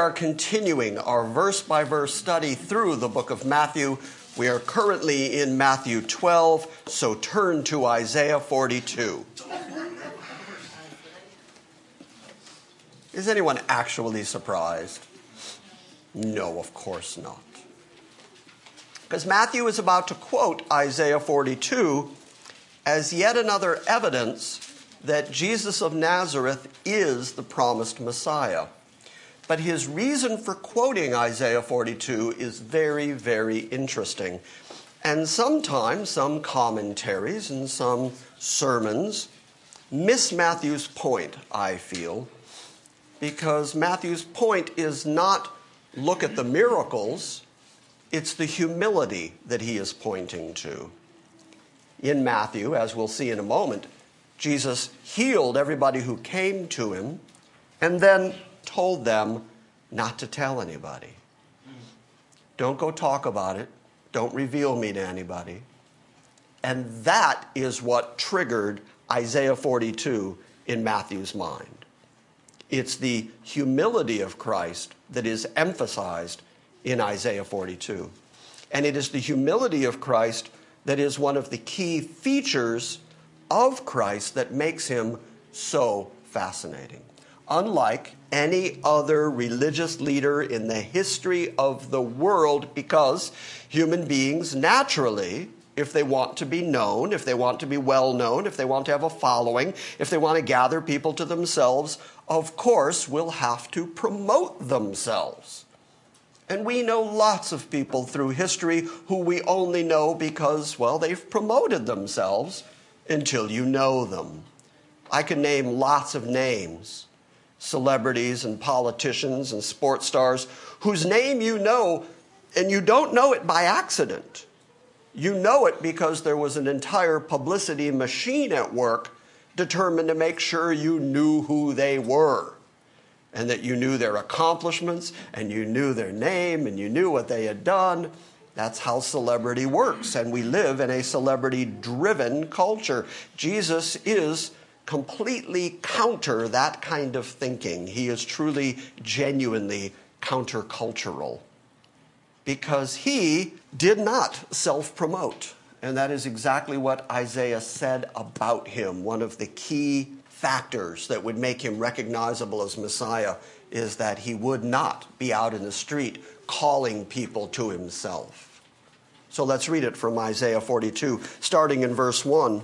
are continuing our verse-by-verse study through the book of Matthew. We are currently in Matthew 12, so turn to Isaiah 42. Is anyone actually surprised? No, of course not. Because Matthew is about to quote Isaiah 42 as yet another evidence that Jesus of Nazareth is the promised Messiah. But his reason for quoting Isaiah 42 is very, very interesting. And sometimes some commentaries and some sermons miss Matthew's point, I feel, because Matthew's point is not look at the miracles, it's the humility that he is pointing to. In Matthew, as we'll see in a moment, Jesus healed everybody who came to him and then told them not to tell anybody. Don't go talk about it. Don't reveal me to anybody. And that is what triggered Isaiah 42 in Matthew's mind. It's the humility of Christ that is emphasized in Isaiah 42. And it is the humility of Christ that is one of the key features of Christ that makes him so fascinating. Unlike any other religious leader in the history of the world, because human beings naturally, if they want to be known, if they want to be well known, if they want to have a following, if they want to gather people to themselves, of course will have to promote themselves. And we know lots of people through history who we only know because, well, they've promoted themselves until you know them. I can name lots of names, celebrities and politicians and sports stars whose name you know, and you don't know it by accident. You know it because there was an entire publicity machine at work determined to make sure you knew who they were and that you knew their accomplishments and you knew their name and you knew what they had done. That's how celebrity works, and we live in a celebrity-driven culture. Jesus is completely counter that kind of thinking. He is truly, genuinely countercultural because he did not self-promote. And that is exactly what Isaiah said about him. One of the key factors that would make him recognizable as Messiah is that he would not be out in the street calling people to himself. So let's read it from Isaiah 42, starting in verse 1.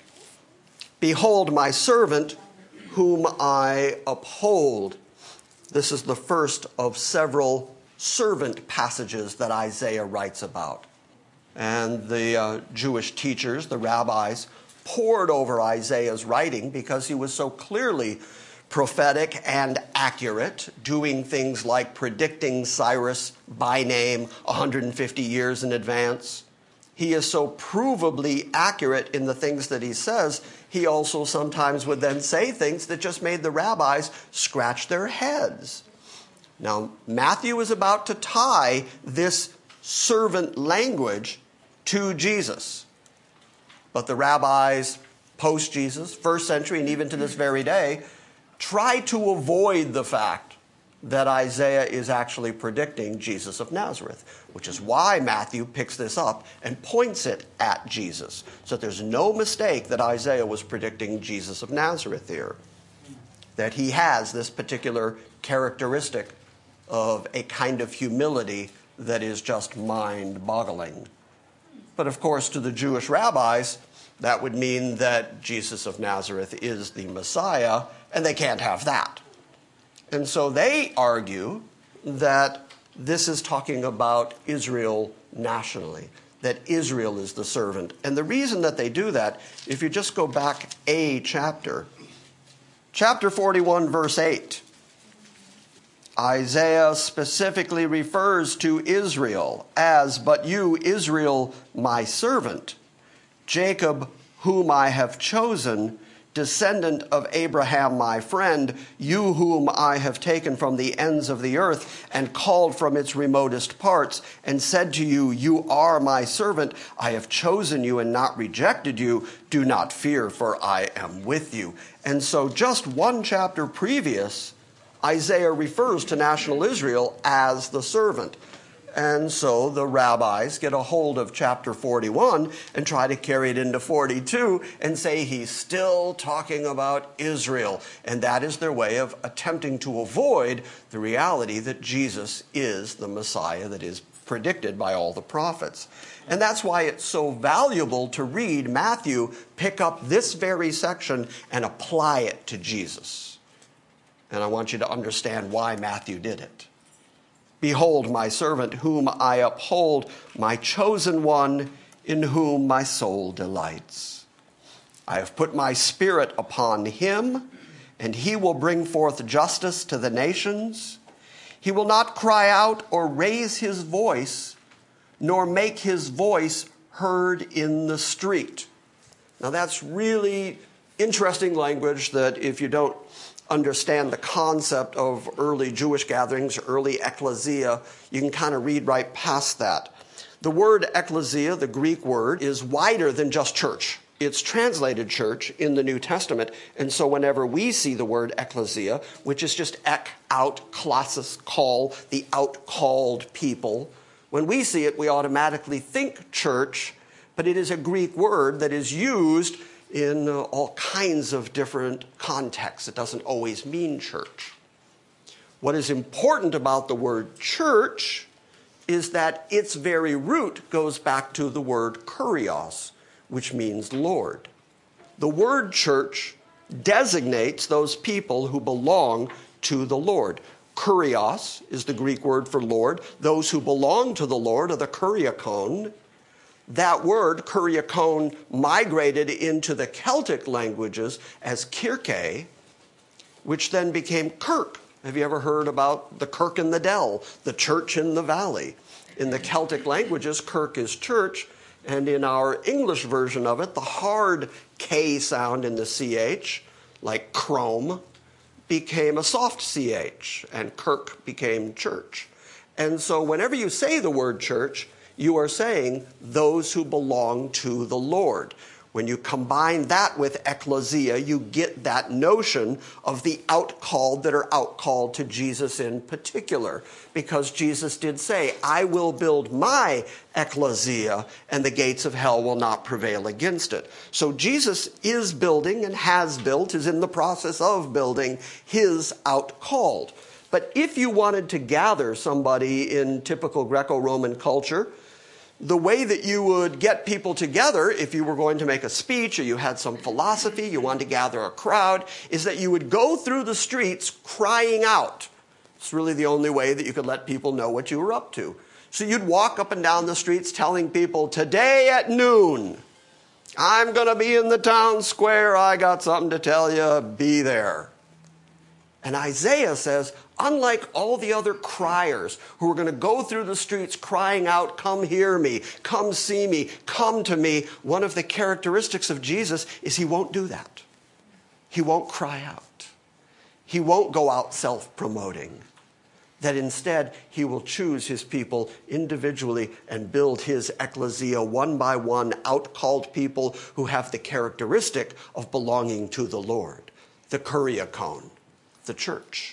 Behold my servant whom I uphold. This is the first of several servant passages that Isaiah writes about. And the Jewish teachers, the rabbis, pored over Isaiah's writing because he was so clearly prophetic and accurate, doing things like predicting Cyrus by name 150 years in advance. He is so provably accurate in the things that he says, he also sometimes would then say things that just made the rabbis scratch their heads. Now, Matthew is about to tie this servant language to Jesus. But the rabbis post-Jesus, first century, and even to this very day, try to avoid the fact that Isaiah is actually predicting Jesus of Nazareth, which is why Matthew picks this up and points it at Jesus. So there's no mistake that Isaiah was predicting Jesus of Nazareth here, that he has this particular characteristic of a kind of humility that is just mind-boggling. But of course, to the Jewish rabbis, that would mean that Jesus of Nazareth is the Messiah, and they can't have that. And so they argue that this is talking about Israel nationally, that Israel is the servant. And the reason that they do that, if you just go back a chapter, chapter 41, verse 8, Isaiah specifically refers to Israel as, "But you, Israel, my servant, Jacob, whom I have chosen, descendant of Abraham, my friend, you whom I have taken from the ends of the earth and called from its remotest parts, and said to you, you are my servant. I have chosen you and not rejected you. Do not fear, for I am with you." And so just one chapter previous, Isaiah refers to national Israel as the servant. And so the rabbis get a hold of chapter 41 and try to carry it into 42 and say he's still talking about Israel. And that is their way of attempting to avoid the reality that Jesus is the Messiah that is predicted by all the prophets. And that's why it's so valuable to read Matthew, pick up this very section and apply it to Jesus. And I want you to understand why Matthew did it. Behold, my servant whom I uphold, my chosen one in whom my soul delights. I have put my spirit upon him, and he will bring forth justice to the nations. He will not cry out or raise his voice, nor make his voice heard in the street. Now that's really interesting language that if you don't understand the concept of early Jewish gatherings, early ecclesia, you can kind of read right past that. The word ecclesia, the Greek word, is wider than just church. It's translated church in the New Testament, and so whenever we see the word ecclesia, which is just ek, out, klassis, call, the out-called people, when we see it, we automatically think church, but it is a Greek word that is used in all kinds of different contexts. It doesn't always mean church. What is important about the word church is that its very root goes back to the word kurios, which means Lord. The word church designates those people who belong to the Lord. Kurios is the Greek word for Lord. Those who belong to the Lord are the kuriakon. That word, kuriakon, migrated into the Celtic languages as kirke, which then became kirk. Have you ever heard about the kirk in the dell, the church in the valley? In the Celtic languages, kirk is church, and in our English version of it, the hard K sound in the CH, like chrome, became a soft CH, and kirk became church. And so whenever you say the word church, you are saying those who belong to the Lord. When you combine that with ecclesia, you get that notion of the outcalled that are outcalled to Jesus in particular. Because Jesus did say, I will build my ecclesia, and the gates of hell will not prevail against it. So Jesus is building and has built, is in the process of building his outcalled. But if you wanted to gather somebody in typical Greco-Roman culture, the way that you would get people together if you were going to make a speech or you had some philosophy, you wanted to gather a crowd, is that you would go through the streets crying out. It's really the only way that you could let people know what you were up to. So you'd walk up and down the streets telling people, today at noon, I'm going to be in the town square. I got something to tell you. Be there. And Isaiah says, unlike all the other criers who are going to go through the streets crying out, come hear me, come see me, come to me, one of the characteristics of Jesus is he won't do that. He won't cry out. He won't go out self-promoting. That instead, he will choose his people individually and build his ecclesia one by one, out-called people who have the characteristic of belonging to the Lord, the kuriakon, the church.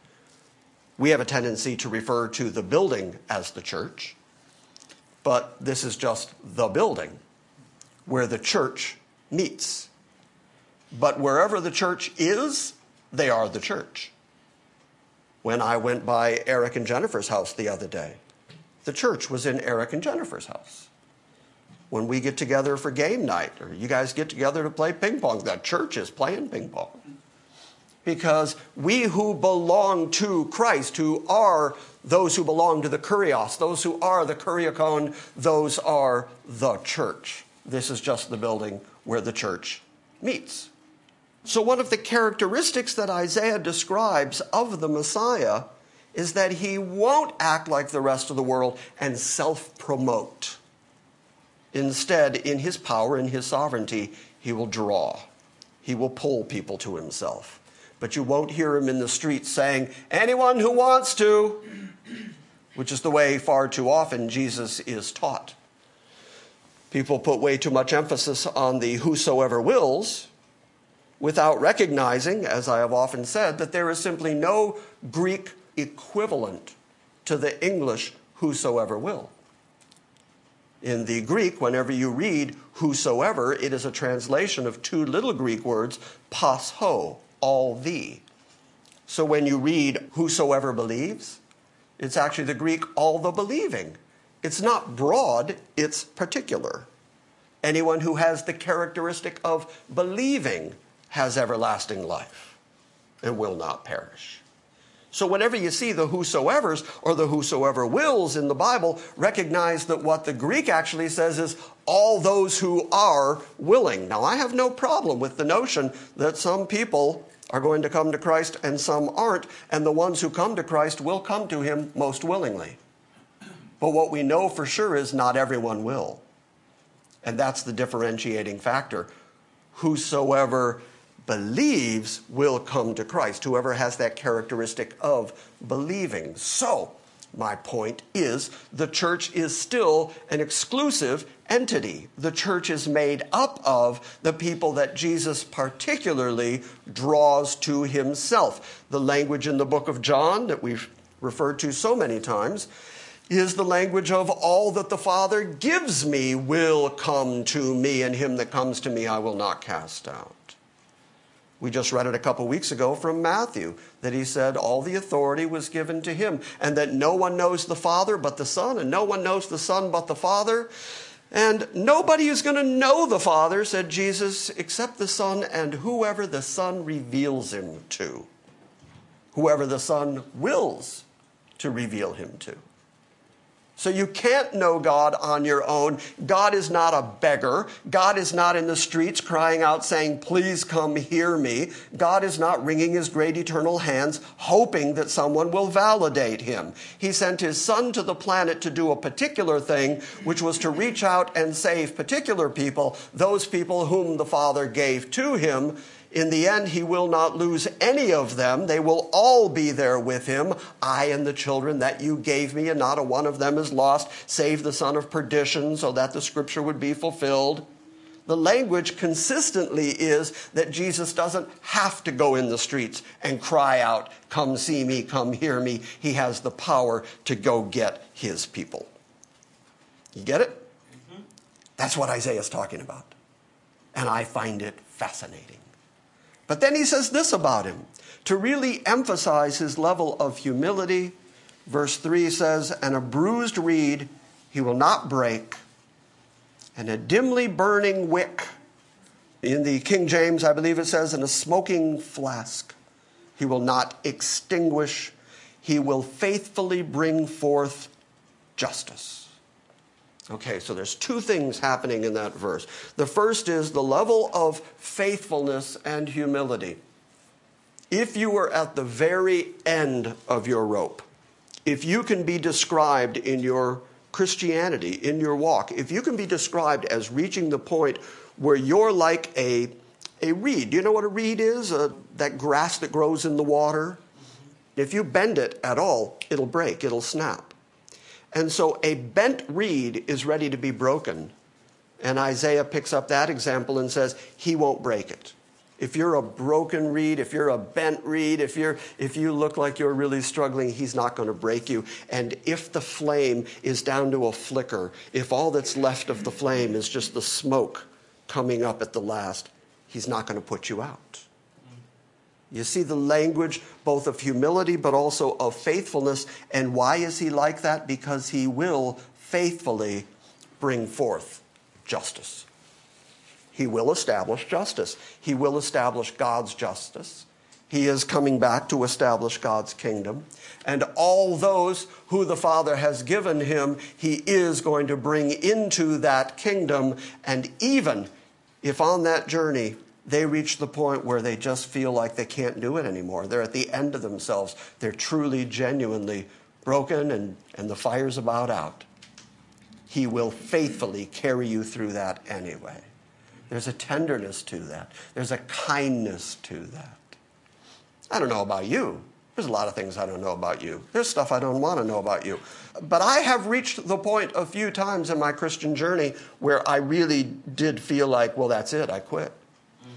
We have a tendency to refer to the building as the church, but this is just the building where the church meets. But wherever the church is, they are the church. When I went by Eric and Jennifer's house the other day, the church was in Eric and Jennifer's house. When we get together for game night, or you guys get together to play ping pong, the church is playing ping pong. Because we who belong to Christ, who are those who belong to the kurios, those who are the kuriakon, those are the church. This is just the building where the church meets. So one of the characteristics that Isaiah describes of the Messiah is that he won't act like the rest of the world and self-promote. Instead, in his power, in his sovereignty, he will draw. He will pull people to himself. But you won't hear him in the streets saying, anyone who wants to, which is the way far too often Jesus is taught. People put way too much emphasis on the whosoever wills, without recognizing, as I have often said, that there is simply no Greek equivalent to the English whosoever will. In the Greek, whenever you read whosoever, it is a translation of two little Greek words, pas ho, all thee. So when you read whosoever believes, it's actually the Greek all the believing. It's not broad, it's particular. Anyone who has the characteristic of believing has everlasting life and will not perish. So whenever you see the whosoevers or the whosoever wills in the Bible, recognize that what the Greek actually says is all those who are willing. Now, I have no problem with the notion that some people are going to come to Christ and some aren't, and the ones who come to Christ will come to him most willingly. But what we know for sure is not everyone will. And that's the differentiating factor. Whosoever believes will come to Christ. Whoever has that characteristic of believing. So, my point is, the church is still an exclusive entity. The church is made up of the people that Jesus particularly draws to himself. The language in the book of John that we've referred to so many times is the language of all that the Father gives me will come to me, and him that comes to me I will not cast out. We just read it a couple weeks ago from Matthew, that he said all the authority was given to him, and that no one knows the Father but the Son, and no one knows the Son but the Father. And nobody is going to know the Father, said Jesus, except the Son and whoever the Son reveals him to. Whoever the Son wills to reveal him to. So you can't know God on your own. God is not a beggar. God is not in the streets crying out saying, please come hear me. God is not wringing his great eternal hands hoping that someone will validate him. He sent his Son to the planet to do a particular thing, which was to reach out and save particular people, those people whom the Father gave to him. In the end, he will not lose any of them. They will all be there with him. I and the children that you gave me, and not a one of them is lost, save the son of perdition, so that the scripture would be fulfilled. The language consistently is that Jesus doesn't have to go in the streets and cry out, come see me, come hear me. He has the power to go get his people. You get it? Mm-hmm. That's what Isaiah is talking about. And I find it fascinating. But then he says this about him. To really emphasize his level of humility, verse 3 says, and a bruised reed he will not break, and a dimly burning wick. In the King James, I believe it says, in a smoking flask he will not extinguish. He will faithfully bring forth justice. Okay, so there's two things happening in that verse. The first is the level of faithfulness and humility. If you are at the very end of your rope, if you can be described in your Christianity, in your walk, if you can be described as reaching the point where you're like a reed. Do you know what a reed is? That grass that grows in the water? If you bend it at all, it'll break, it'll snap. And so a bent reed is ready to be broken. And Isaiah picks up that example and says, he won't break it. If you're a broken reed, if you're a bent reed, if you look like you're really struggling, he's not going to break you. And if the flame is down to a flicker, if all that's left of the flame is just the smoke coming up at the last, he's not going to put you out. You see the language both of humility but also of faithfulness. And why is he like that? Because he will faithfully bring forth justice. He will establish justice. He will establish God's justice. He is coming back to establish God's kingdom. And all those who the Father has given him, he is going to bring into that kingdom. And even if on that journey they reach the point where they just feel like they can't do it anymore, they're at the end of themselves, they're truly, genuinely broken and the fire's about out, he will faithfully carry you through that anyway. There's a tenderness to that. There's a kindness to that. I don't know about you. There's a lot of things I don't know about you. There's stuff I don't want to know about you. But I have reached the point a few times in my Christian journey where I really did feel like, well, that's it, I quit.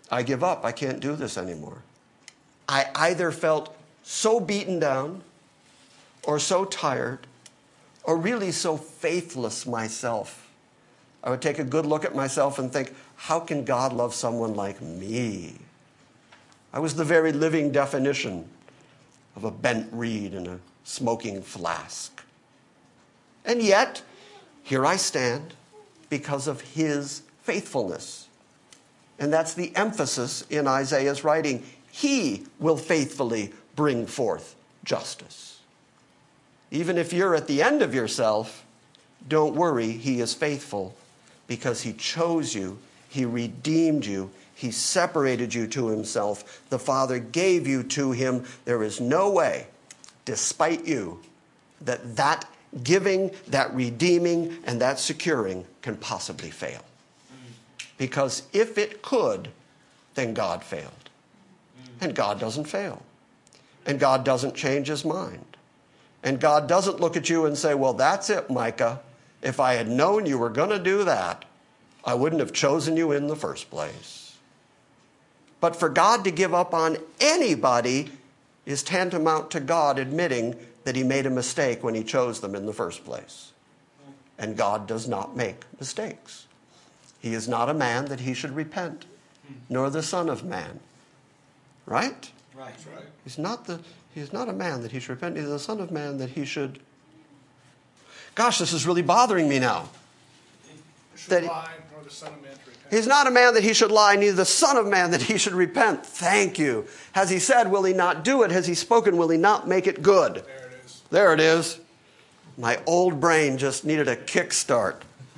I give up. I can't do this anymore. I either felt so beaten down or so tired or really so faithless myself. I would take a good look at myself and think, how can God love someone like me? I was the very living definition of a bent reed in a smoking flask. And yet, here I stand because of his faithfulness. And that's the emphasis in Isaiah's writing. He will faithfully bring forth justice. Even if you're at the end of yourself, don't worry, he is faithful because he chose you, he redeemed you, he separated you to himself. The Father gave you to him. There is no way, despite you, that giving, that redeeming, and that securing can possibly fail. Because if it could, then God failed. And God doesn't fail. And God doesn't change his mind. And God doesn't look at you and say, well, that's it, Micah. If I had known you were going to do that, I wouldn't have chosen you in the first place. But for God to give up on anybody is tantamount to God admitting that he made a mistake when he chose them in the first place. And God does not make mistakes. He is not a man that he should repent, nor the son of man. Right? Right. He is not a man that he should repent, neither the son of man that he should... Gosh, this is really bothering me now. Should lie, nor the son of man to repent. He's not a man that he should lie, neither the son of man that he should repent. Thank you. Has he said, will he not do it? Has he spoken, will he not make it good? There it is. There it is. My old brain just needed a kickstart.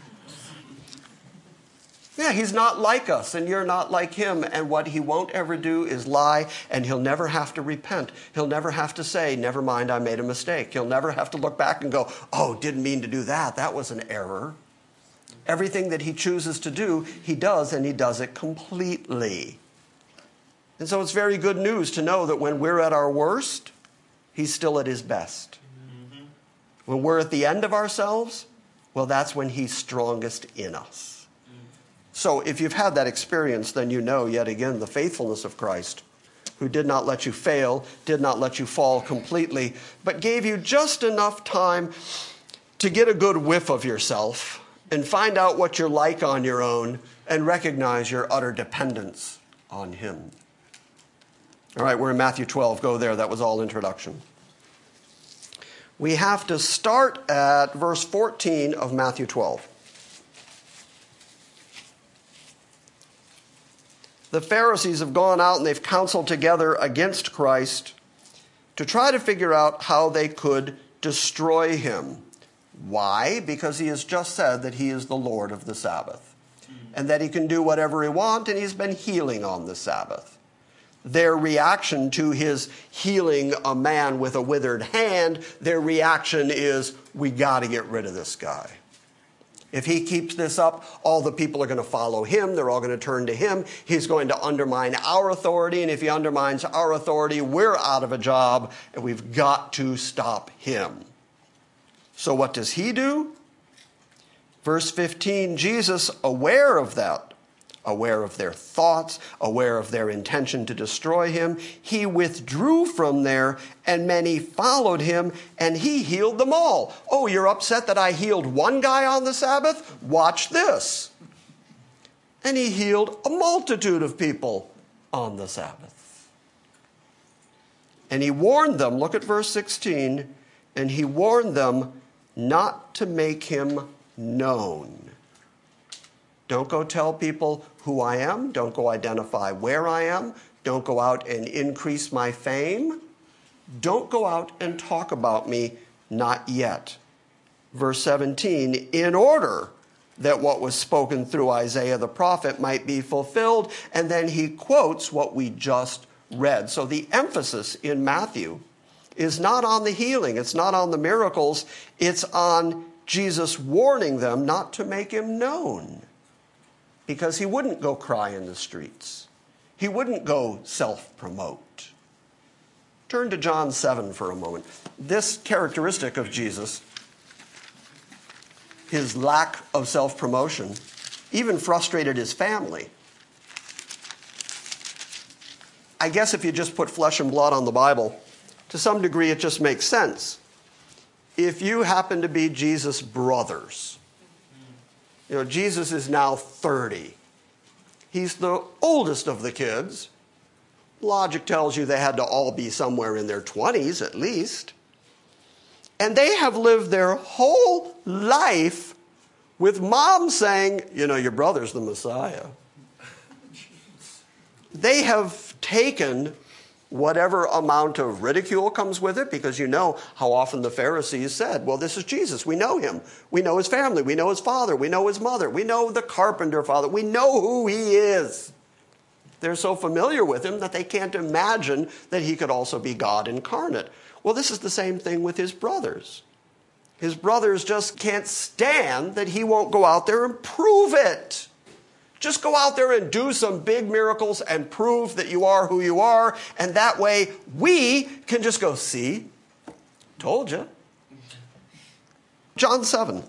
Yeah, he's not like us, and you're not like him. And what he won't ever do is lie, and he'll never have to repent. He'll never have to say, never mind, I made a mistake. He'll never have to look back and go, oh, didn't mean to do that. That was an error. Everything that he chooses to do, he does, and he does it completely. And so it's very good news to know that when we're at our worst, he's still at his best. Mm-hmm. When we're at the end of ourselves, well, that's when he's strongest in us. So if you've had that experience, then you know yet again the faithfulness of Christ, who did not let you fail, did not let you fall completely, but gave you just enough time to get a good whiff of yourself and find out what you're like on your own and recognize your utter dependence on him. All right, we're in Matthew 12. Go there. That was all introduction. We have to start at verse 14 of Matthew 12. The Pharisees have gone out and they've counseled together against Christ to try to figure out how they could destroy him. Why? Because he has just said that he is the Lord of the Sabbath and that he can do whatever he wants, and he's been healing on the Sabbath. Their reaction to his healing a man with a withered hand, their reaction is, we got to get rid of this guy. If he keeps this up, all the people are going to follow him. They're all going to turn to him. He's going to undermine our authority. And if he undermines our authority, we're out of a job. And we've got to stop him. So what does he do? Verse 15, Jesus, aware of that, aware of their thoughts, aware of their intention to destroy him, he withdrew from there, and many followed him, and he healed them all. Oh, you're upset that I healed one guy on the Sabbath? Watch this. And he healed a multitude of people on the Sabbath. And he warned them, look at verse 16, and he warned them not to make him known. Don't go tell people who I am. Don't go identify where I am. Don't go out and increase my fame. Don't go out and talk about me, not yet. Verse 17, in order that what was spoken through Isaiah the prophet might be fulfilled. And then he quotes what we just read. So the emphasis in Matthew is not on the healing. It's not on the miracles. It's on Jesus warning them not to make him known. Because he wouldn't go cry in the streets. He wouldn't go self-promote. Turn to John 7 for a moment. This characteristic of Jesus, his lack of self-promotion, even frustrated his family. I guess if you just put flesh and blood on the Bible, to some degree it just makes sense. If you happen to be Jesus' brothers, Jesus is now 30. He's the oldest of the kids. Logic tells you they had to all be somewhere in their 20s at least. And they have lived their whole life with mom saying, your brother's the Messiah. They have taken whatever amount of ridicule comes with it, because how often the Pharisees said, well, this is Jesus. We know him. We know his family. We know his father. We know his mother. We know the carpenter father. We know who he is. They're so familiar with him that they can't imagine that he could also be God incarnate. Well, this is the same thing with his brothers. His brothers just can't stand that he won't go out there and prove it. Just go out there and do some big miracles and prove that you are who you are. And that way we can just go, see, told you. John 7,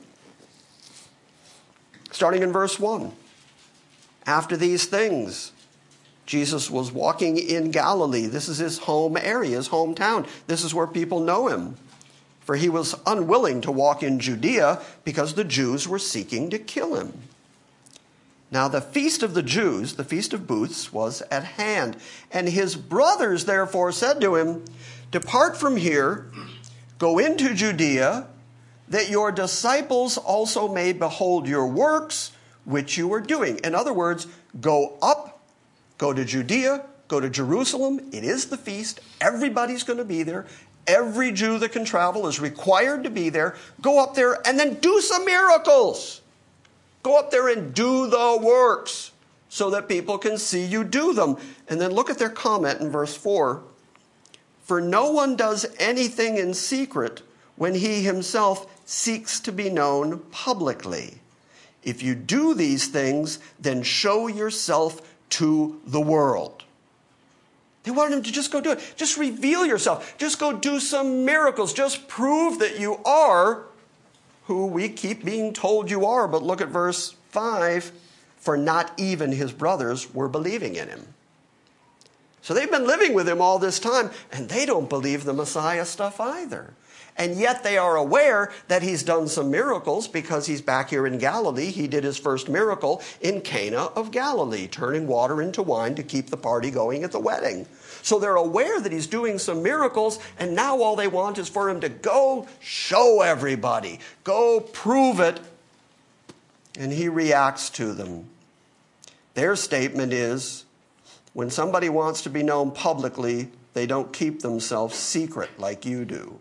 starting in verse 1. After these things, Jesus was walking in Galilee. This is his home area, his hometown. This is where people know him. For he was unwilling to walk in Judea because the Jews were seeking to kill him. Now the feast of the Jews, the Feast of Booths, was at hand. And his brothers therefore said to him, depart from here, go into Judea, that your disciples also may behold your works, which you are doing. In other words, go up, go to Judea, go to Jerusalem. It is the feast. Everybody's going to be there. Every Jew that can travel is required to be there. Go up there and then do some miracles. Go up there and do the works so that people can see you do them. And then look at their comment in verse 4. For no one does anything in secret when he himself seeks to be known publicly. If you do these things, then show yourself to the world. They wanted him to just go do it. Just reveal yourself. Just go do some miracles. Just prove that you are who we keep being told you are. But look at verse 5. For not even his brothers were believing in him. So they've been living with him all this time, and they don't believe the Messiah stuff either. And yet they are aware that he's done some miracles because he's back here in Galilee. He did his first miracle in Cana of Galilee, turning water into wine to keep the party going at the wedding. So they're aware that he's doing some miracles, and now all they want is for him to go show everybody. Go prove it. And he reacts to them. Their statement is, when somebody wants to be known publicly, they don't keep themselves secret like you do.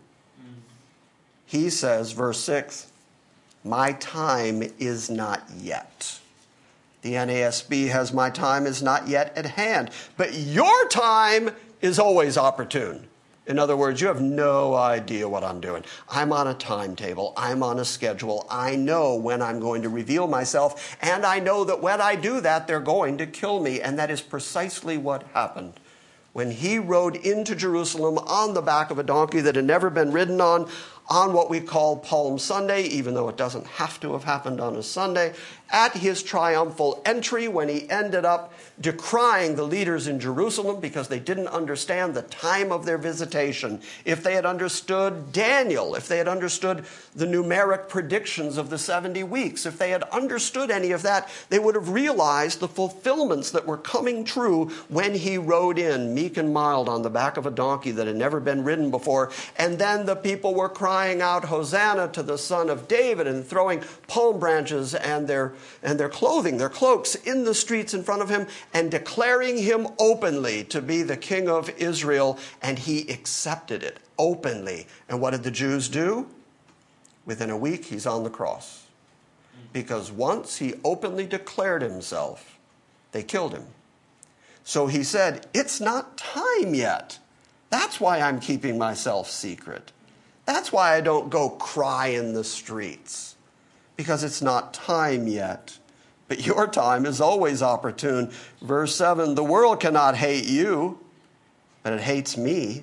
He says, verse 6, my time is not yet. The NASB has my time is not yet at hand. But your time is always opportune. In other words, you have no idea what I'm doing. I'm on a timetable. I'm on a schedule. I know when I'm going to reveal myself. And I know that when I do that, they're going to kill me. And that is precisely what happened. When he rode into Jerusalem on the back of a donkey that had never been ridden on what we call Palm Sunday, even though it doesn't have to have happened on a Sunday, at his triumphal entry when he ended up decrying the leaders in Jerusalem because they didn't understand the time of their visitation. If they had understood Daniel, if they had understood the numeric predictions of the 70 weeks, if they had understood any of that, they would have realized the fulfillments that were coming true when he rode in, meek and mild, on the back of a donkey that had never been ridden before. And then the people were crying out, Hosanna to the Son of David, and throwing palm branches and their clothing, their cloaks, in the streets in front of him, and declaring him openly to be the King of Israel. And he accepted it openly. And what did the Jews do? Within a week, he's on the cross. Because once he openly declared himself, they killed him. So he said, it's not time yet. That's why I'm keeping myself secret. That's why I don't go cry in the streets. Because it's not time yet. But your time is always opportune. Verse 7, the world cannot hate you, but it hates me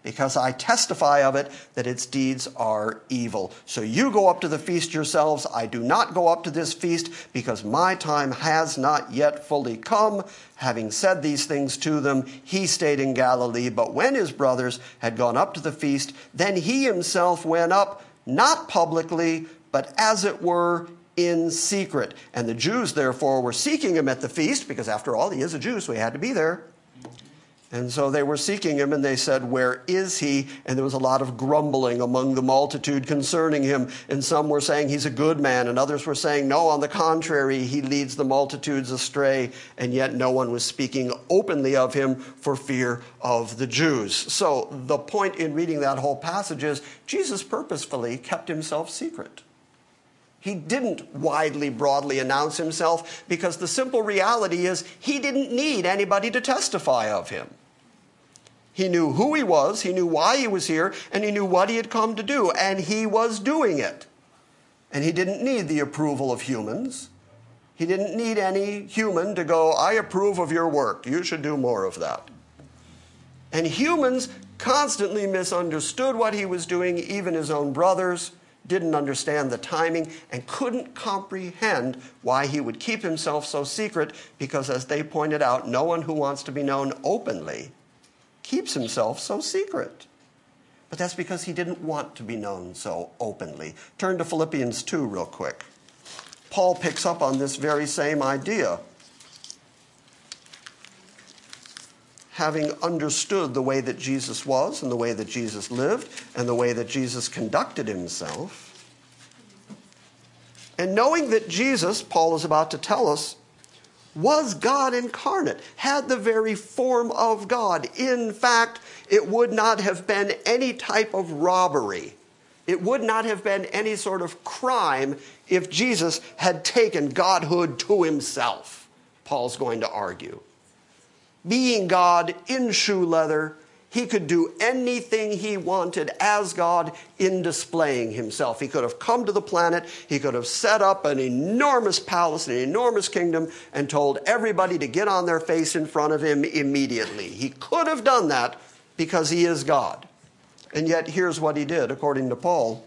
because I testify of it that its deeds are evil. So you go up to the feast yourselves. I do not go up to this feast because my time has not yet fully come. Having said these things to them, he stayed in Galilee. But when his brothers had gone up to the feast, then he himself went up, not publicly, but as it were in secret. And the Jews, therefore, were seeking him at the feast, because after all, he is a Jew, so he had to be there. And so they were seeking him, and they said, "Where is he?" And there was a lot of grumbling among the multitude concerning him. And some were saying he's a good man, and others were saying, no, on the contrary, he leads the multitudes astray. And yet no one was speaking openly of him for fear of the Jews. So the point in reading that whole passage is Jesus purposefully kept himself secret. He didn't widely, broadly announce himself because the simple reality is he didn't need anybody to testify of him. He knew who he was, he knew why he was here, and he knew what he had come to do, and he was doing it. And he didn't need the approval of humans. He didn't need any human to go, "I approve of your work. You should do more of that." And humans constantly misunderstood what he was doing. Even his own brothers didn't understand the timing and couldn't comprehend why he would keep himself so secret, because, as they pointed out, no one who wants to be known openly keeps himself so secret. But that's because he didn't want to be known so openly. Turn to Philippians 2 real quick. Paul picks up on this very same idea. Having understood the way that Jesus was and the way that Jesus lived and the way that Jesus conducted himself, and knowing that Jesus, Paul is about to tell us, was God incarnate, had the very form of God. In fact, it would not have been any type of robbery. It would not have been any sort of crime if Jesus had taken godhood to himself, Paul's going to argue. Being God in shoe leather, he could do anything he wanted as God in displaying himself. He could have come to the planet, he could have set up an enormous palace, an enormous kingdom, and told everybody to get on their face in front of him immediately. He could have done that because he is God. And yet here's what he did, according to Paul.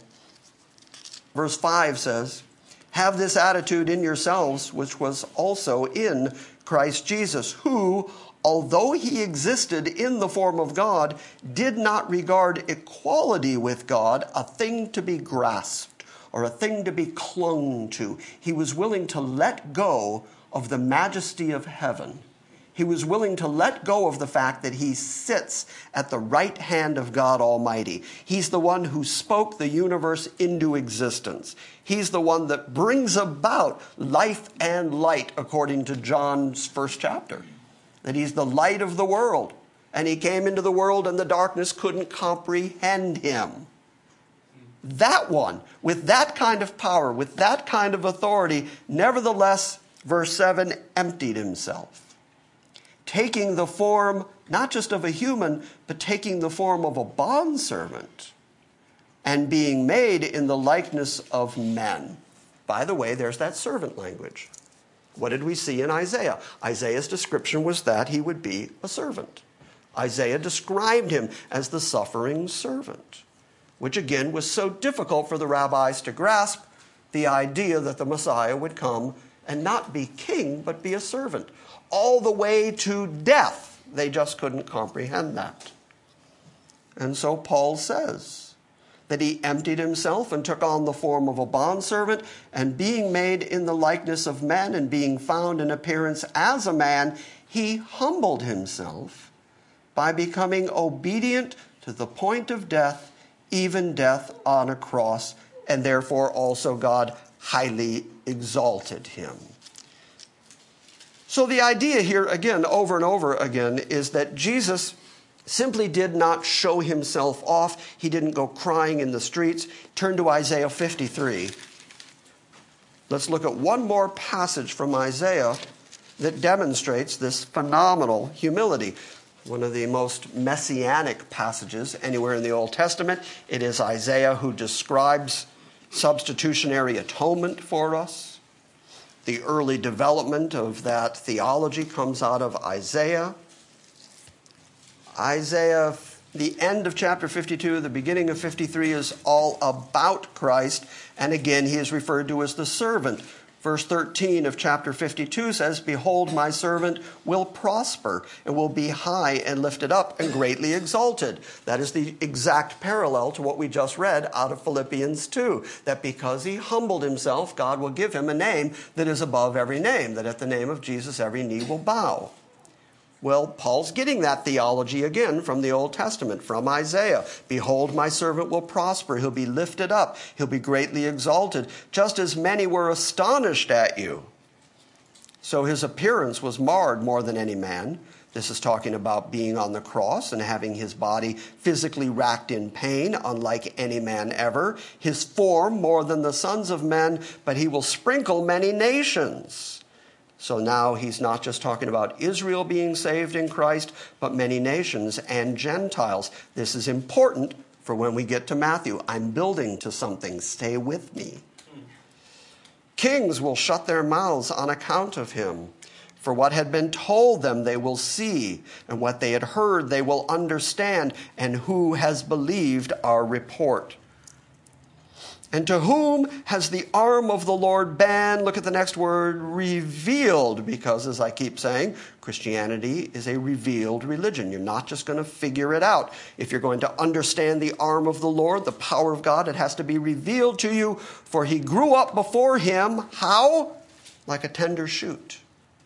Verse 5 says, "Have this attitude in yourselves, which was also in Christ Jesus, who, although he existed in the form of God, did not regard equality with God a thing to be grasped or a thing to be clung to. He was willing to let go of the majesty of heaven. He was willing to let go of the fact that he sits at the right hand of God Almighty. He's the one who spoke the universe into existence. He's the one that brings about life and light, according to John's first chapter. That he's the light of the world. And he came into the world and the darkness couldn't comprehend him. That one, with that kind of power, with that kind of authority, nevertheless, verse 7, emptied himself. Taking the form, not just of a human, but taking the form of a bondservant, and being made in the likeness of men. By the way, there's that servant language. What did we see in Isaiah? Isaiah's description was that he would be a servant. Isaiah described him as the suffering servant, which again was so difficult for the rabbis to grasp the idea that the Messiah would come and not be king, but be a servant. All the way to death, they just couldn't comprehend that. And so Paul says that he emptied himself and took on the form of a bondservant, and being made in the likeness of men and being found in appearance as a man, he humbled himself by becoming obedient to the point of death, even death on a cross, and therefore also God highly exalted him. So the idea here, again, over and over again, is that Jesus simply did not show himself off. He didn't go crying in the streets. Turn to Isaiah 53. Let's look at one more passage from Isaiah that demonstrates this phenomenal humility. One of the most messianic passages anywhere in the Old Testament. It is Isaiah who describes substitutionary atonement for us. The early development of that theology comes out of Isaiah. Isaiah The end of chapter 52, the beginning of 53 is all about Christ. And again, he is referred to as the servant. Verse 13 of chapter 52 says, "Behold, my servant will prosper and will be high and lifted up and greatly exalted." That is the exact parallel to what we just read out of Philippians 2, that because he humbled himself, God will give him a name that is above every name, that at the name of Jesus every knee will bow. Well, Paul's getting that theology again from the Old Testament, from Isaiah. "Behold, my servant will prosper. He'll be lifted up. He'll be greatly exalted, just as many were astonished at you." So his appearance was marred more than any man. This is talking about being on the cross and having his body physically racked in pain, unlike any man ever. His form more than the sons of men, but he will sprinkle many nations. So now he's not just talking about Israel being saved in Christ, but many nations and Gentiles. This is important for when we get to Matthew. I'm building to something. Stay with me. Kings will shut their mouths on account of him. For what had been told them they will see, and what they had heard they will understand, and who has believed our report? And to whom has the arm of the Lord been, look at the next word, revealed? Because, as I keep saying, Christianity is a revealed religion. You're not just going to figure it out. If you're going to understand the arm of the Lord, the power of God, it has to be revealed to you. For he grew up before him, how? Like a tender shoot.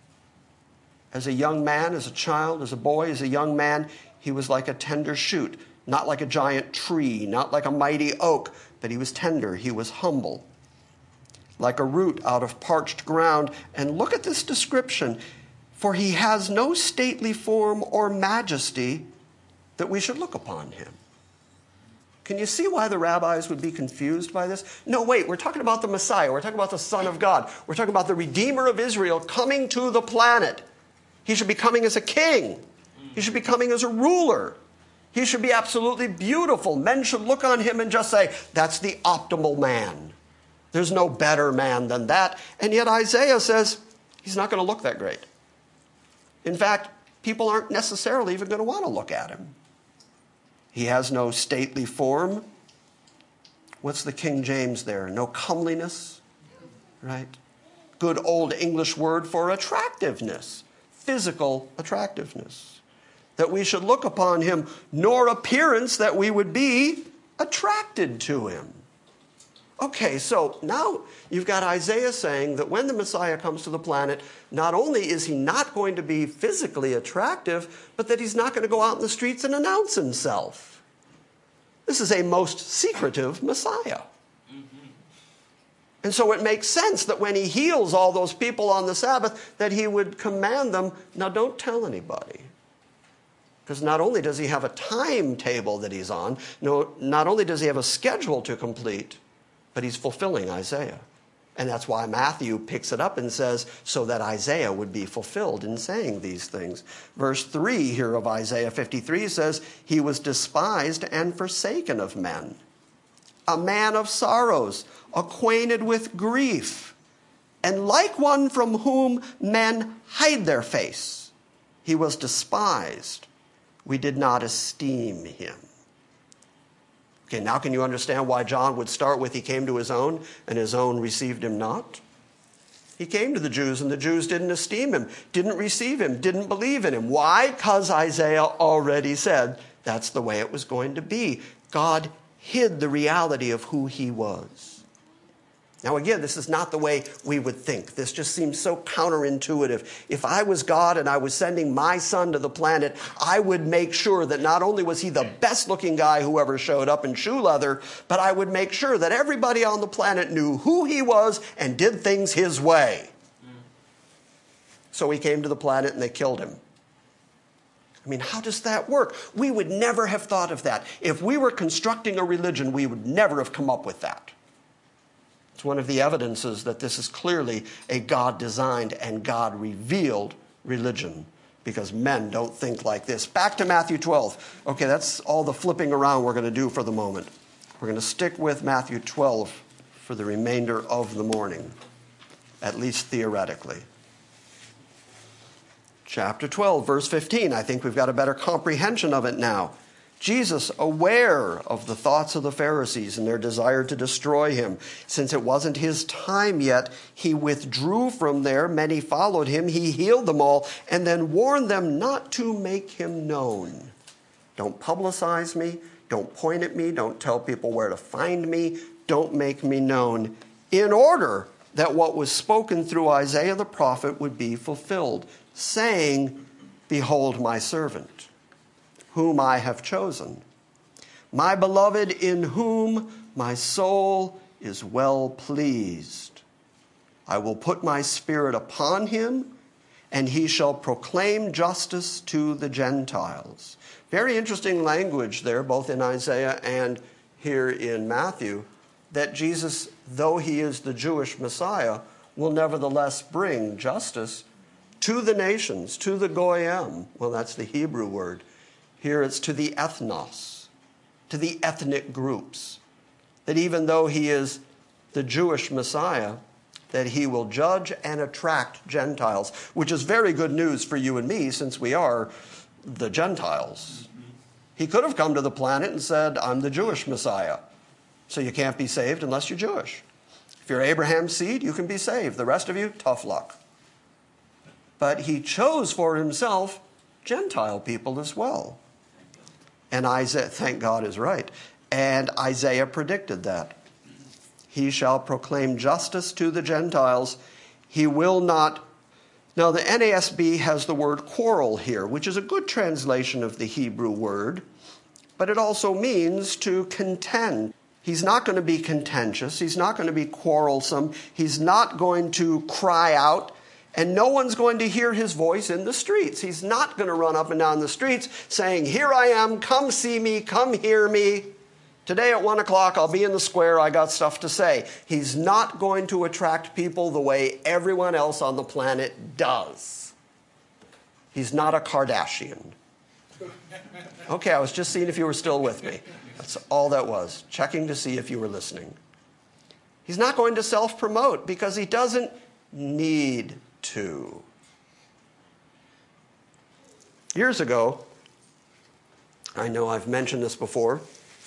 As a young man, as a child, as a boy, as a young man, he was like a tender shoot. Not like a giant tree, not like a mighty oak, but he was tender, he was humble. Like a root out of parched ground. And look at this description. For he has no stately form or majesty that we should look upon him. Can you see why the rabbis would be confused by this? No, wait, we're talking about the Messiah. We're talking about the Son of God. We're talking about the Redeemer of Israel coming to the planet. He should be coming as a king. He should be coming as a ruler. He should be absolutely beautiful. Men should look on him and just say, that's the optimal man. There's no better man than that. And yet Isaiah says he's not going to look that great. In fact, people aren't necessarily even going to want to look at him. He has no stately form. What's the King James there? No comeliness, right? Good old English word for attractiveness, physical attractiveness. That we should look upon him, nor appearance that we would be attracted to him. Okay, so now you've got Isaiah saying that when the Messiah comes to the planet, not only is he not going to be physically attractive, but that he's not going to go out in the streets and announce himself. This is a most secretive Messiah. And so it makes sense that when he heals all those people on the Sabbath, that he would command them, now don't tell anybody. Because not only does he have a timetable that he's on, not only does he have a schedule to complete, but he's fulfilling Isaiah. And that's why Matthew picks it up and says, so that Isaiah would be fulfilled in saying these things. Verse 3 here of Isaiah 53 says, he was despised and forsaken of men, a man of sorrows, acquainted with grief, and like one from whom men hide their face. He was despised. We did not esteem him. Okay, now can you understand why John would start with, he came to his own, and his own received him not? He came to the Jews, and the Jews didn't esteem him, didn't receive him, didn't believe in him. Why? Because Isaiah already said that's the way it was going to be. God hid the reality of who he was. Now again, this is not the way we would think. This just seems so counterintuitive. If I was God and I was sending my son to the planet, I would make sure that not only was he the best looking guy who ever showed up in shoe leather, but I would make sure that everybody on the planet knew who he was and did things his way. So he came to the planet and they killed him. I mean, how does that work? We would never have thought of that. If we were constructing a religion, we would never have come up with that. It's one of the evidences that this is clearly a God-designed and God-revealed religion, because men don't think like this. Back to Matthew 12. Okay, that's all the flipping around we're going to do for the moment. We're going to stick with Matthew 12 for the remainder of the morning, at least theoretically. Chapter 12, verse 15. I think we've got a better comprehension of it now. Jesus, aware of the thoughts of the Pharisees and their desire to destroy him, since it wasn't his time yet, he withdrew from there. Many followed him. He healed them all and then warned them not to make him known. Don't publicize me. Don't point at me. Don't tell people where to find me. Don't make me known, in order that what was spoken through Isaiah the prophet would be fulfilled, saying, "Behold my servant, whom I have chosen, my beloved, in whom my soul is well pleased. I will put my spirit upon him, and he shall proclaim justice to the Gentiles." Very interesting language there, both in Isaiah and here in Matthew, that Jesus, though he is the Jewish Messiah, will nevertheless bring justice to the nations, to the goyim. Well, that's the Hebrew word. Here it's to the ethnos, to the ethnic groups. That even though he is the Jewish Messiah, that he will judge and attract Gentiles, which is very good news for you and me, since we are the Gentiles. He could have come to the planet and said, "I'm the Jewish Messiah, so you can't be saved unless you're Jewish. If you're Abraham's seed, you can be saved. The rest of you, tough luck." But he chose for himself Gentile people as well. And Isaiah, thank God, is right. And Isaiah predicted that. He shall proclaim justice to the Gentiles. He will not. Now, the NASB has the word quarrel here, which is a good translation of the Hebrew word, but it also means to contend. He's not going to be contentious. He's not going to be quarrelsome. He's not going to cry out, and no one's going to hear his voice in the streets. He's not going to run up and down the streets saying, "Here I am, come see me, come hear me. Today at 1 o'clock, I'll be in the square, I got stuff to say." He's not going to attract people the way everyone else on the planet does. He's not a Kardashian. Okay, I was just seeing if you were still with me. That's all that was, checking to see if you were listening. He's not going to self-promote because he doesn't need to. Years ago, I know I've mentioned this before,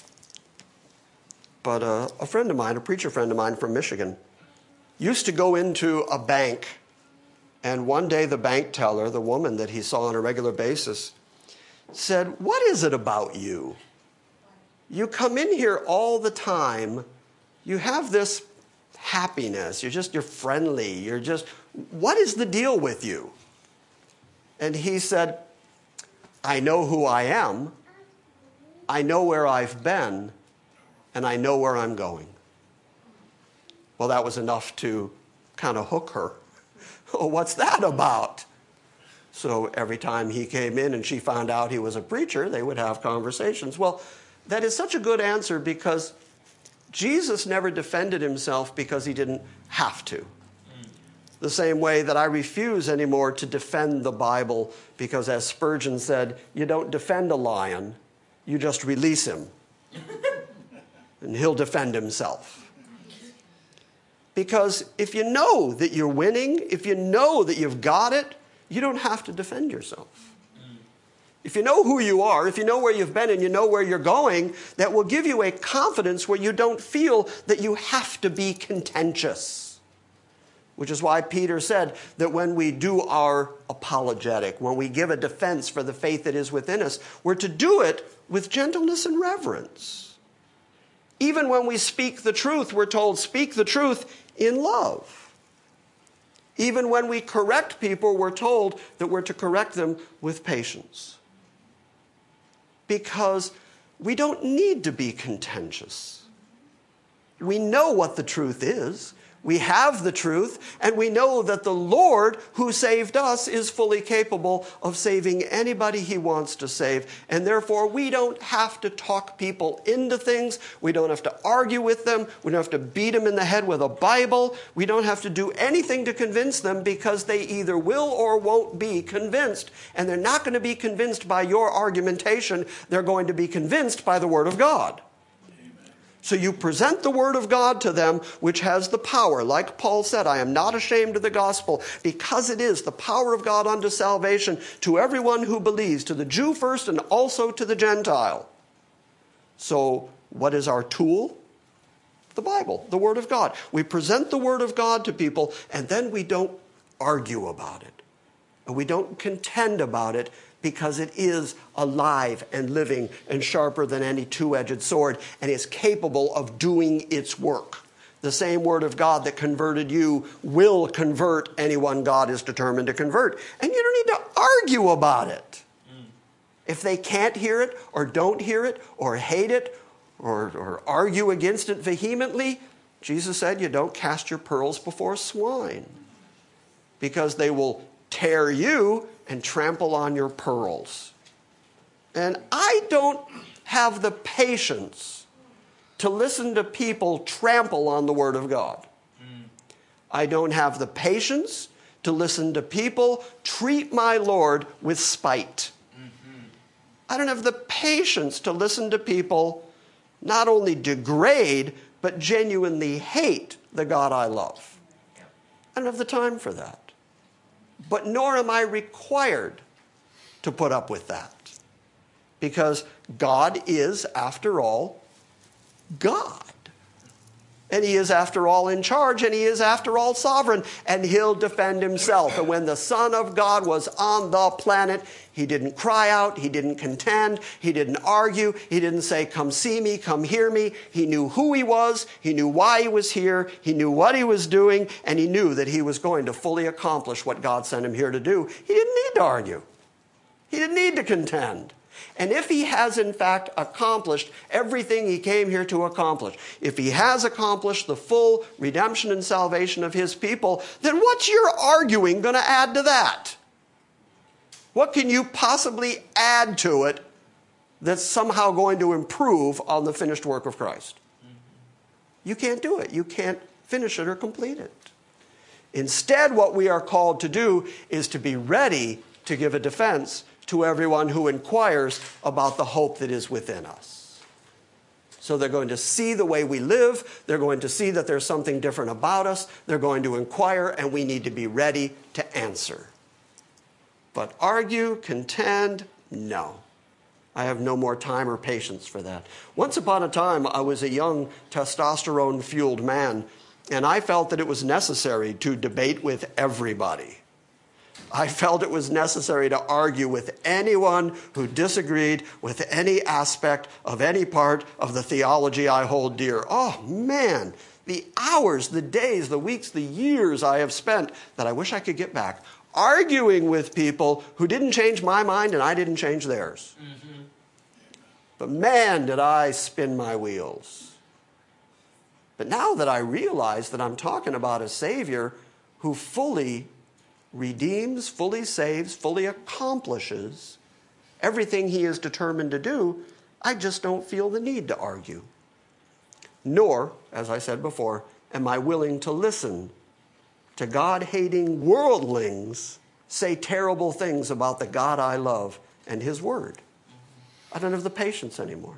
but a friend of mine, a preacher friend of mine from Michigan, used to go into a bank, and one day the bank teller, the woman that he saw on a regular basis, said, "What is it about you? You come in here all the time. You have this happiness. You're friendly. What is the deal with you?" And he said, "I know who I am. I know where I've been. And I know where I'm going." Well, that was enough to kind of hook her. "Oh, what's that about?" So every time he came in and she found out he was a preacher, they would have conversations. Well, that is such a good answer because Jesus never defended himself because he didn't have to. The same way that I refuse anymore to defend the Bible because, as Spurgeon said, you don't defend a lion, you just release him. And he'll defend himself. Because if you know that you're winning, if you know that you've got it, you don't have to defend yourself. If you know who you are, if you know where you've been and you know where you're going, that will give you a confidence where you don't feel that you have to be contentious. Which is why Peter said that when we do our apologetic, when we give a defense for the faith that is within us, we're to do it with gentleness and reverence. Even when we speak the truth, we're told, speak the truth in love. Even when we correct people, we're told that we're to correct them with patience. Because we don't need to be contentious. We know what the truth is. We have the truth, and we know that the Lord who saved us is fully capable of saving anybody he wants to save. And therefore, we don't have to talk people into things. We don't have to argue with them. We don't have to beat them in the head with a Bible. We don't have to do anything to convince them because they either will or won't be convinced. And they're not going to be convinced by your argumentation. They're going to be convinced by the Word of God. So you present the Word of God to them, which has the power. Like Paul said, I am not ashamed of the gospel, because it is the power of God unto salvation to everyone who believes, to the Jew first and also to the Gentile. So what is our tool? The Bible, the Word of God. We present the Word of God to people, and then we don't argue about it. And we don't contend about it, because it is alive and living and sharper than any two-edged sword, and is capable of doing its work. The same Word of God that converted you will convert anyone God is determined to convert. And you don't need to argue about it. If they can't hear it, or don't hear it, or hate it, or argue against it vehemently, Jesus said you don't cast your pearls before swine, because they will tear you and trample on your pearls. And I don't have the patience to listen to people trample on the Word of God. I don't have the patience to listen to people treat my Lord with spite. I don't have the patience to listen to people not only degrade, but genuinely hate the God I love. I don't have the time for that. But nor am I required to put up with that. Because God is, after all, God. And he is, after all, in charge, and he is, after all, sovereign, and he'll defend himself. And when the Son of God was on the planet, he didn't cry out, he didn't contend, he didn't argue, he didn't say, come see me, come hear me. He knew who he was, he knew why he was here, he knew what he was doing, and he knew that he was going to fully accomplish what God sent him here to do. He didn't need to argue. He didn't need to contend. And if he has, in fact, accomplished everything he came here to accomplish, if he has accomplished the full redemption and salvation of his people, then what's your arguing going to add to that? What can you possibly add to it that's somehow going to improve on the finished work of Christ? You can't do it. You can't finish it or complete it. Instead, what we are called to do is to be ready to give a defense to everyone who inquires about the hope that is within us. So they're going to see the way we live. They're going to see that there's something different about us. They're going to inquire, and we need to be ready to answer. But argue, contend, no. I have no more time or patience for that. Once upon a time, I was a young testosterone-fueled man, and I felt that it was necessary to debate with everybody. I felt it was necessary to argue with anyone who disagreed with any aspect of any part of the theology I hold dear. Oh, man, the hours, the days, the weeks, the years I have spent that I wish I could get back arguing with people who didn't change my mind and I didn't change theirs. But man, did I spin my wheels. But now that I realize that I'm talking about a Savior who fully redeems, fully saves, fully accomplishes everything he is determined to do, I just don't feel the need to argue. Nor, as I said before, am I willing to listen to God-hating worldlings say terrible things about the God I love and his word. I don't have the patience anymore.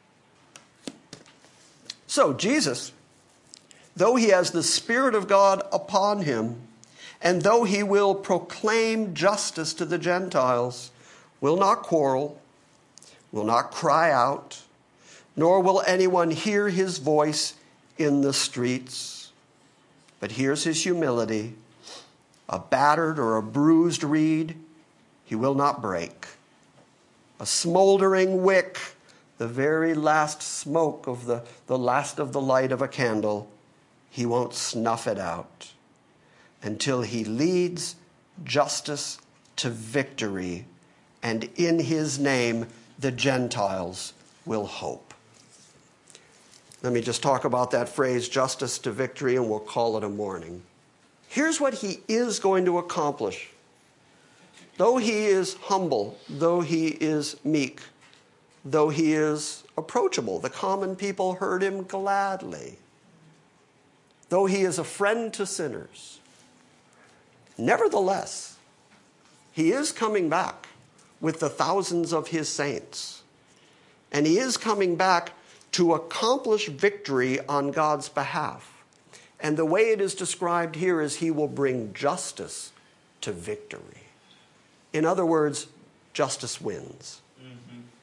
So Jesus, though he has the Spirit of God upon him, and though he will proclaim justice to the Gentiles, will not quarrel, will not cry out, nor will anyone hear his voice in the streets. But here's his humility. A battered or a bruised reed he will not break. A smoldering wick, the very last smoke of the last of the light of a candle, he won't snuff it out until he leads justice to victory, and in his name the Gentiles will hope. Let me just talk about that phrase, justice to victory, and we'll call it a morning. Here's what he is going to accomplish. Though he is humble, though he is meek, though he is approachable, the common people heard him gladly. Though he is a friend to sinners, nevertheless, he is coming back with the thousands of his saints. And he is coming back to accomplish victory on God's behalf. And the way it is described here is he will bring justice to victory. In other words, justice wins.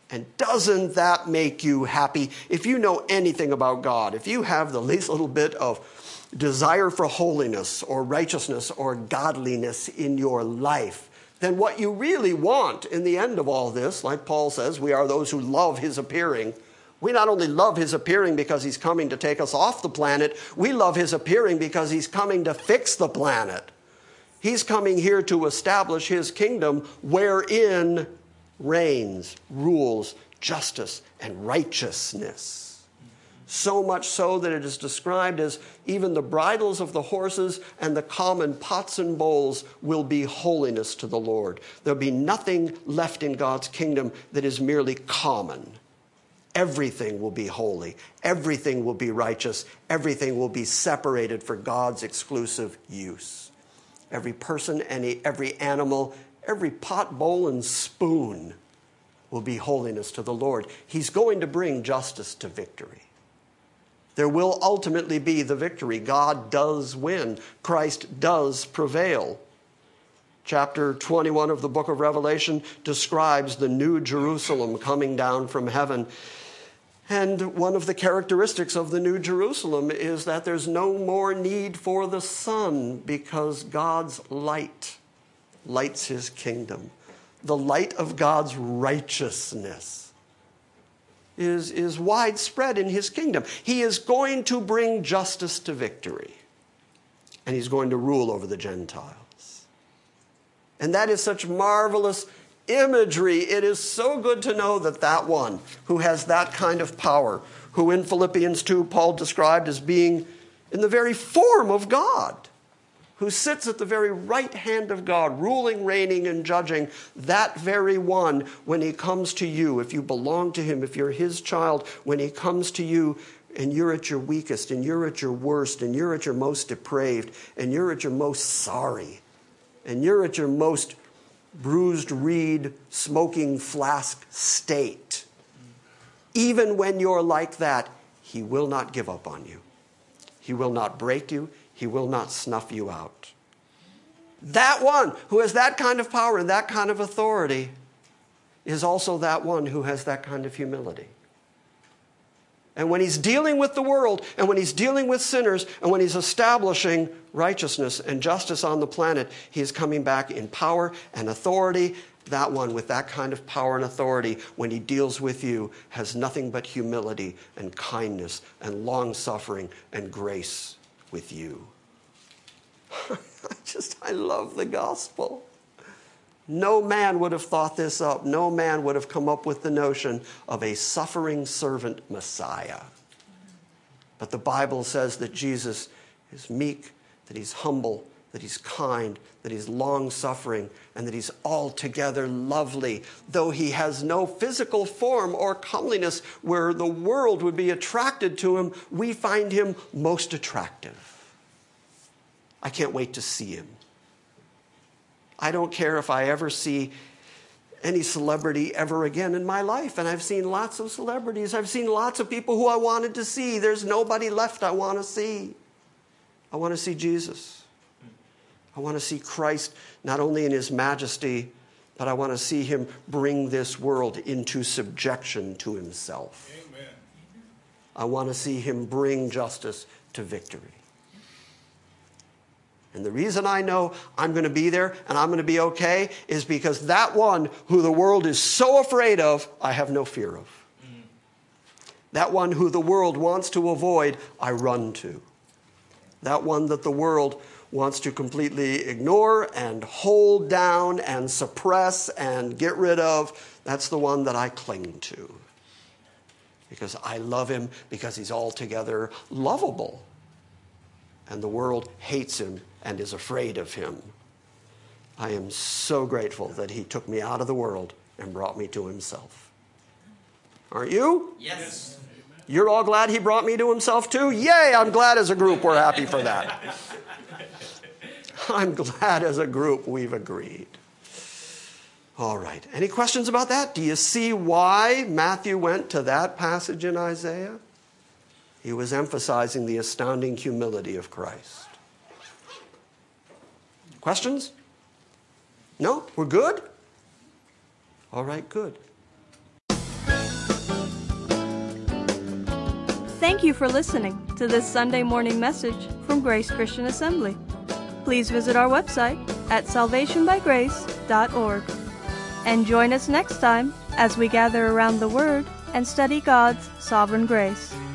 And doesn't that make you happy? If you know anything about God, if you have the least little bit of desire for holiness or righteousness or godliness in your life, then what you really want in the end of all this, like Paul says, we are those who love his appearing. We not only love his appearing because he's coming to take us off the planet, we love his appearing because he's coming to fix the planet. He's coming here to establish his kingdom wherein reigns, rules, justice, and righteousness. So much so that it is described as even the bridles of the horses and the common pots and bowls will be holiness to the Lord. There'll be nothing left in God's kingdom that is merely common. Everything will be holy. Everything will be righteous. Everything will be separated for God's exclusive use. Every person, every animal, every pot, bowl, and spoon will be holiness to the Lord. He's going to bring justice to victory. There will ultimately be the victory. God does win. Christ does prevail. Chapter 21 of the book of Revelation describes the new Jerusalem coming down from heaven. And one of the characteristics of the New Jerusalem is that there's no more need for the sun because God's light lights his kingdom. The light of God's righteousness is widespread in his kingdom. He is going to bring justice to victory. And he's going to rule over the Gentiles. And that is such marvelous imagery. It is so good to know that that one who has that kind of power, who in Philippians 2 Paul described as being in the very form of God, who sits at the very right hand of God, ruling, reigning, and judging, that very one, when he comes to you, if you belong to him, if you're his child, when he comes to you and you're at your weakest, and you're at your worst, and you're at your most depraved, and you're at your most sorry, and you're at your most bruised reed, smoking flask state. Even when you're like that, he will not give up on you. He will not break you. He will not snuff you out. That one who has that kind of power and that kind of authority is also that one who has that kind of humility. And when he's dealing with the world, and when he's dealing with sinners, and when he's establishing righteousness and justice on the planet, he is coming back in power and authority. That one with that kind of power and authority, when he deals with you, has nothing but humility and kindness and long-suffering and grace with you. I love the gospel. No man would have thought this up. No man would have come up with the notion of a suffering servant Messiah. But the Bible says that Jesus is meek, that he's humble, that he's kind, that he's long-suffering, and that he's altogether lovely. Though he has no physical form or comeliness where the world would be attracted to him, we find him most attractive. I can't wait to see him. I don't care if I ever see any celebrity ever again in my life. And I've seen lots of celebrities. I've seen lots of people who I wanted to see. There's nobody left I want to see. I want to see Jesus. I want to see Christ not only in his majesty, but I want to see him bring this world into subjection to himself. Amen. I want to see him bring justice to victory. And the reason I know I'm going to be there and I'm going to be okay is because that one who the world is so afraid of, I have no fear of. That one who the world wants to avoid, I run to. That one that the world wants to completely ignore and hold down and suppress and get rid of, that's the one that I cling to. Because I love him because he's altogether lovable. And the world hates him and is afraid of him. I am so grateful that he took me out of the world and brought me to himself. Aren't you? Yes. You're all glad he brought me to himself too? Yay, I'm glad as a group we're happy for that. I'm glad as a group we've agreed. All right. Any questions about that? Do you see why Matthew went to that passage in Isaiah? He was emphasizing the astounding humility of Christ. Questions? No? We're good? All right, good. Thank you for listening to this Sunday morning message from Grace Christian Assembly. Please visit our website at salvationbygrace.org and join us next time as we gather around the Word and study God's sovereign grace.